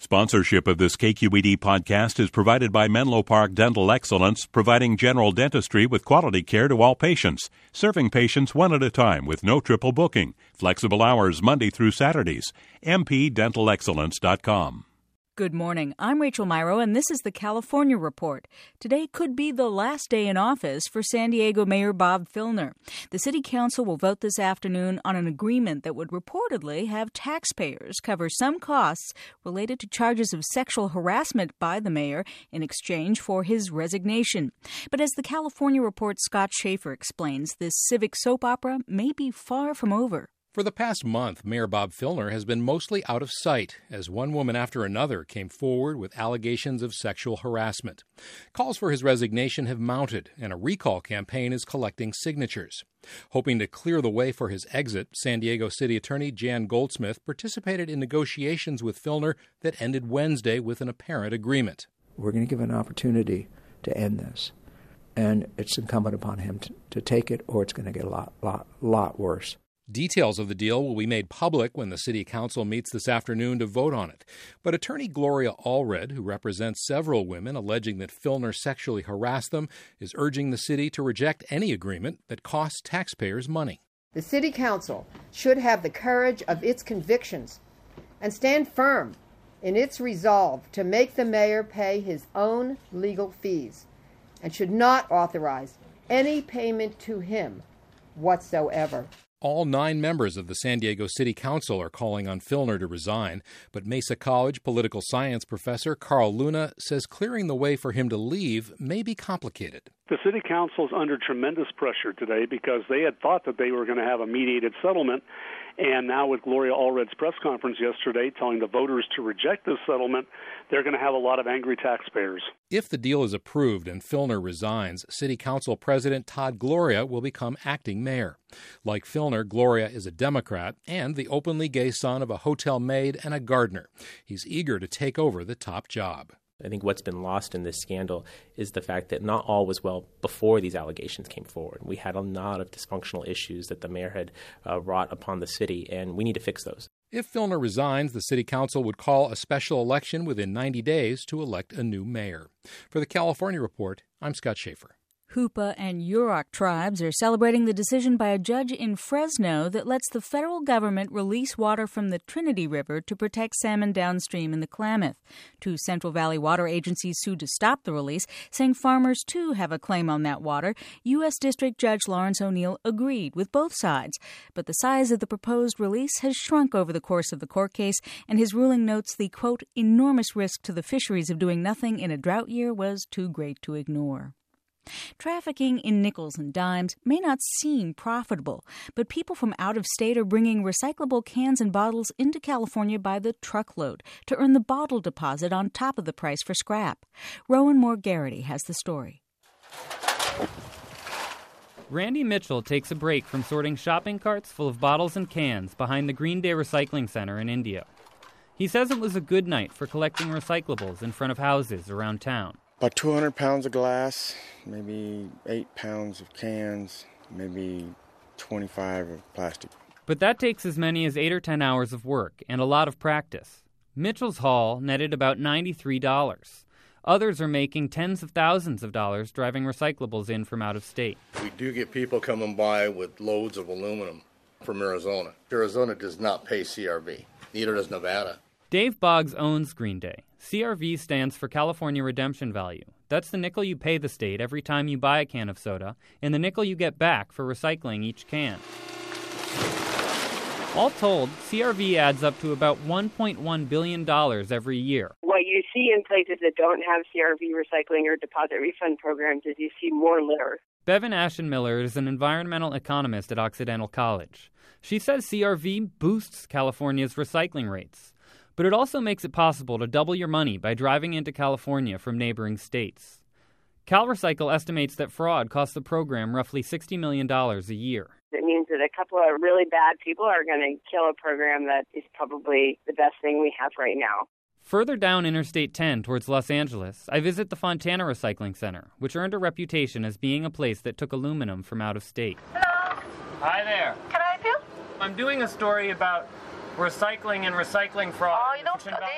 Sponsorship of this KQED podcast is provided by Menlo Park Dental Excellence, providing general dentistry with quality care to all patients, serving patients one at a time with no triple booking, flexible hours Monday through Saturdays. mpdentalexcellence.com. Good morning. I'm Rachel Myro, and this is the California Report. Today could be the last day in office for San Diego Mayor Bob Filner. The City Council will vote this afternoon on an agreement that would reportedly have taxpayers cover some costs related to charges of sexual harassment by the mayor in exchange for his resignation. But as the California Report's Scott Schaefer explains, this civic soap opera may be far from over. For the past month, Mayor Bob Filner has been mostly out of sight as one woman after another came forward with allegations of sexual harassment. Calls for his resignation have mounted, and a recall campaign is collecting signatures. Hoping to clear the way for his exit, San Diego City Attorney Jan Goldsmith participated in negotiations with Filner that ended Wednesday with an apparent agreement. We're going to give an opportunity to end this, and it's incumbent upon him to take it, or it's going to get a lot worse. Details of the deal will be made public when the City Council meets this afternoon to vote on it. But attorney Gloria Allred, who represents several women alleging that Filner sexually harassed them, is urging the city to reject any agreement that costs taxpayers money. The City Council should have the courage of its convictions and stand firm in its resolve to make the mayor pay his own legal fees and should not authorize any payment to him whatsoever. All 9 members of the San Diego City Council are calling on Filner to resign, but Mesa College political science professor Carl Luna says clearing the way for him to leave may be complicated. The City Council is under tremendous pressure today because they had thought that they were going to have a mediated settlement, and now with Gloria Allred's press conference yesterday telling the voters to reject this settlement, they're going to have a lot of angry taxpayers. If the deal is approved and Filner resigns, City Council President Todd Gloria will become acting mayor. Like Filner, Gloria is a Democrat and the openly gay son of a hotel maid and a gardener. He's eager to take over the top job. I think what's been lost in this scandal is the fact that not all was well before these allegations came forward. We had a lot of dysfunctional issues that the mayor had wrought upon the city, and we need to fix those. If Filner resigns, the City Council would call a special election within 90 days to elect a new mayor. For the California Report, I'm Scott Schaefer. Hoopa and Yurok tribes are celebrating the decision by a judge in Fresno that lets the federal government release water from the Trinity River to protect salmon downstream in the Klamath. 2 Central Valley water agencies sued to stop the release, saying farmers too have a claim on that water. U.S. District Judge Lawrence O'Neill agreed with both sides, but the size of the proposed release has shrunk over the course of the court case, and his ruling notes the, quote, enormous risk to the fisheries of doing nothing in a drought year was too great to ignore. Trafficking in nickels and dimes may not seem profitable, but people from out of state are bringing recyclable cans and bottles into California by the truckload to earn the bottle deposit on top of the price for scrap. Rowan Moore-Garrity has the story. Randy Mitchell takes a break from sorting shopping carts full of bottles and cans behind the Green Day Recycling Center in Indio. He says it was a good night for collecting recyclables in front of houses around town. About 200 pounds of glass, maybe 8 pounds of cans, maybe 25 of plastic. But that takes as many as 8 or 10 hours of work and a lot of practice. Mitchell's haul netted about $93. Others are making tens of thousands of dollars driving recyclables in from out of state. We do get people coming by with loads of aluminum from Arizona. Arizona does not pay CRV, neither does Nevada. Dave Boggs owns Green Day. CRV stands for California Redemption Value. That's the nickel you pay the state every time you buy a can of soda, and the nickel you get back for recycling each can. All told, CRV adds up to about $1.1 billion every year. What you see in places that don't have CRV recycling or deposit refund programs is you see more litter. Bevan Ashen-Miller is an environmental economist at Occidental College. She says CRV boosts California's recycling rates. But it also makes it possible to double your money by driving into California from neighboring states. CalRecycle estimates that fraud costs the program roughly $60 million a year. It means that a couple of really bad people are going to kill a program that is probably the best thing we have right now. Further down Interstate 10 towards Los Angeles, I visit the Fontana Recycling Center, which earned a reputation as being a place that took aluminum from out of state. Hello. Hi there. Can I help you? I'm doing a story about recycling and recycling fraud. Oh, you don't hear you.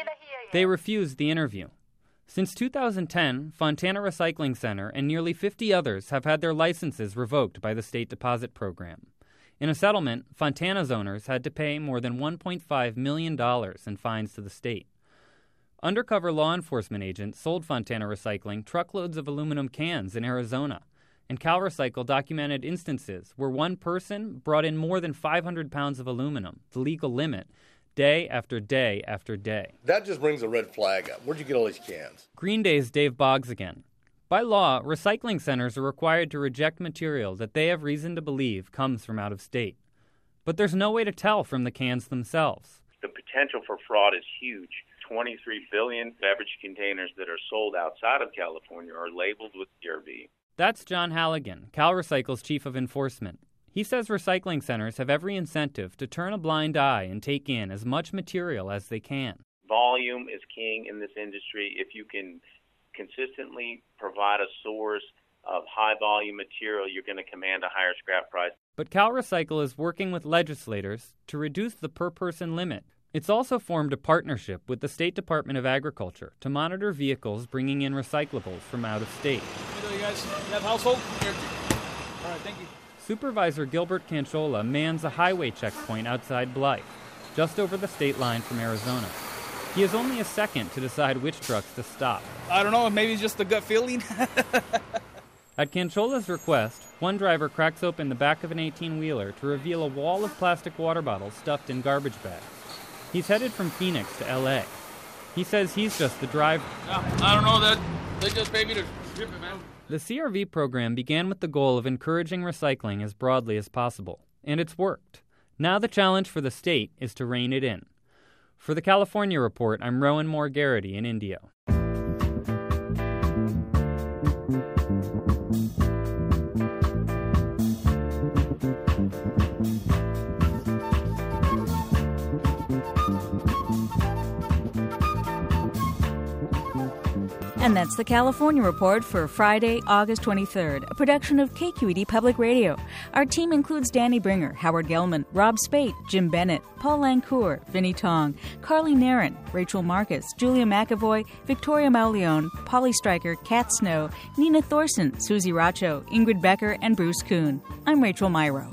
They refused the interview. Since 2010, Fontana Recycling Center and nearly 50 others have had their licenses revoked by the State Deposit Program. In a settlement, Fontana's owners had to pay more than $1.5 million in fines to the state. Undercover law enforcement agents sold Fontana Recycling truckloads of aluminum cans in Arizona, and CalRecycle documented instances where one person brought in more than 500 pounds of aluminum, the legal limit, day after day after day. That just brings a red flag up. Where'd you get all these cans? Green Day's Dave Boggs again. By law, recycling centers are required to reject material that they have reason to believe comes from out of state. But there's no way to tell from the cans themselves. The potential for fraud is huge. 23 billion beverage containers that are sold outside of California are labeled with CRV. That's John Halligan, CalRecycle's chief of enforcement. He says recycling centers have every incentive to turn a blind eye and take in as much material as they can. Volume is king in this industry. If you can consistently provide a source of high-volume material, you're going to command a higher scrap price. But CalRecycle is working with legislators to reduce the per-person limit. It's also formed a partnership with the State Department of Agriculture to monitor vehicles bringing in recyclables from out of state. You guys have household? Here. All right, thank you. Supervisor Gilbert Canchola mans a highway checkpoint outside Blythe, just over the state line from Arizona. He has only a second to decide which trucks to stop. I don't know, maybe it's just a gut feeling. At Canchola's request, one driver cracks open the back of an 18-wheeler to reveal a wall of plastic water bottles stuffed in garbage bags. He's headed from Phoenix to L.A. He says he's just the driver. I don't know that. They just pay me to ship it, man. The CRV program began with the goal of encouraging recycling as broadly as possible, and it's worked. Now the challenge for the state is to rein it in. For the California Report, I'm Rowan Moore-Garrity in Indio. And that's the California Report for Friday, August 23rd, a production of KQED Public Radio. Our team includes Danny Bringer, Howard Gelman, Rob Spate, Jim Bennett, Paul Lancour, Vinnie Tong, Carly Nairn, Rachel Marcus, Julia McAvoy, Victoria Mauleone, Polly Stryker, Kat Snow, Nina Thorson, Susie Racho, Ingrid Becker, and Bruce Kuhn. I'm Rachel Myrow.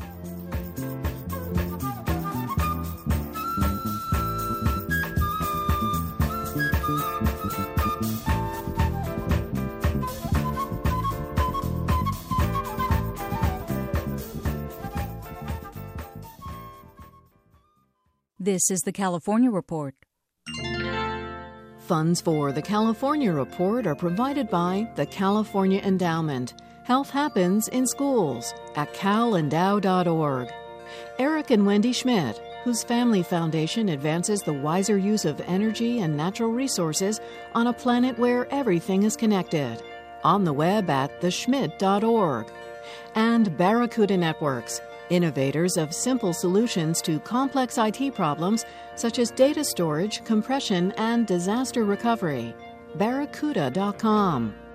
This is the California Report. Funds for the California Report are provided by the California Endowment. Health happens in schools at calendow.org. Eric and Wendy Schmidt, whose family foundation advances the wiser use of energy and natural resources on a planet where everything is connected. On the web at theschmidt.org. And Barracuda Networks, innovators of simple solutions to complex IT problems such as data storage, compression, and disaster recovery. Barracuda.com.